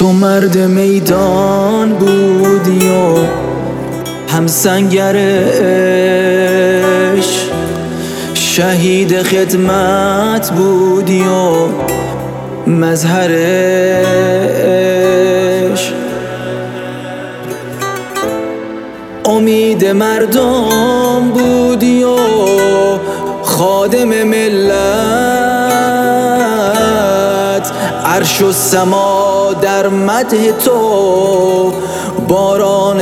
تو مرد میدان بودی و هم سنگر عشق، شهید خدمت بودی و مظهر عشق، امید مردم بودی و خادم ملت، عرش و سما در مدح تو باران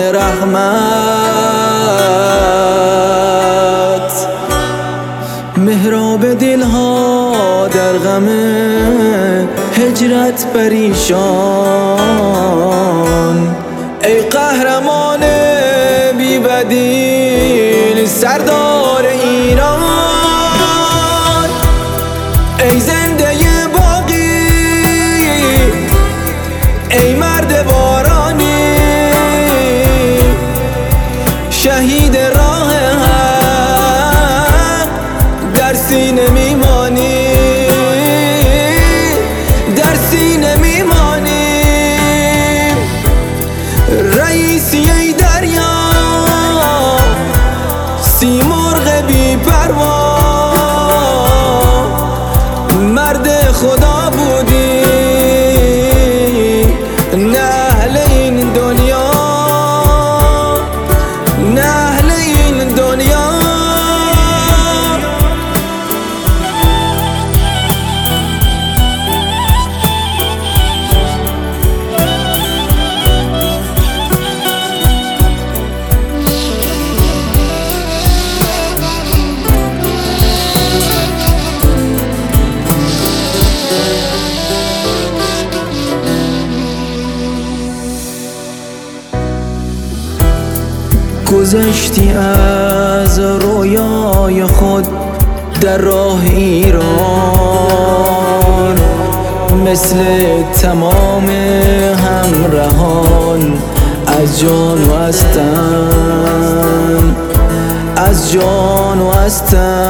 رحمت، محراب دلها در غم هجرت پریشان، ای قهرمان بی بدیل سردار ایران، ای زنده باقی، ای مرد بارانی، شهید راه حق در سینه میمانی، در سینه میمانی، رئیسی ای دریا، سیمرغ بی پروا، مرد خدا بودی، نه اهل این دنیا، نه اهل این دنیا. گذشتی از رویای خود در راه ایران، مثل تمام همراهان از جان و از تن، از جان و از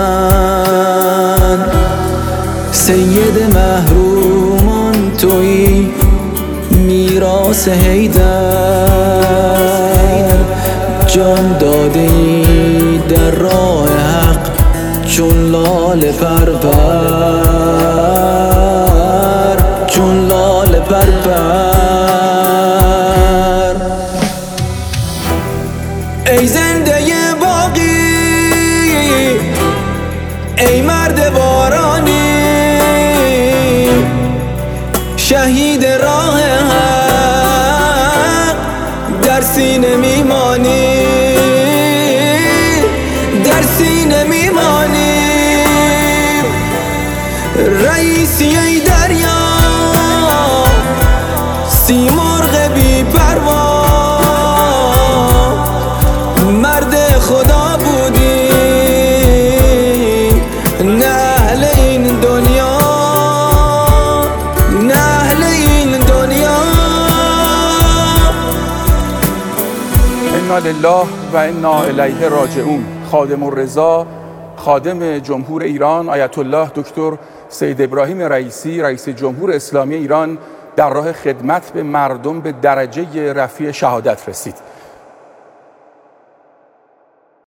تن، سید محرومان تویی، میراث حیدر، جان دادی در راه حق چون لاله پرپر، چون لاله پرپر، ای زنده باقی، ای مرد بارانی، شهید راه حق در سینه میمانی، در سینه میمانی، رئیسی ای دریا، سیمرغ بی پروا، مرد خدا بودی، نه اهل این دنیا، نه اهل این دنیا. انا لله و انا الیه راجعون. خادم الرضا، خادم جمهور ایران، آیت الله دکتر سید ابراهیم رئیسی، رئیس جمهور اسلامی ایران، در راه خدمت به مردم به درجه رفیع شهادت رسید.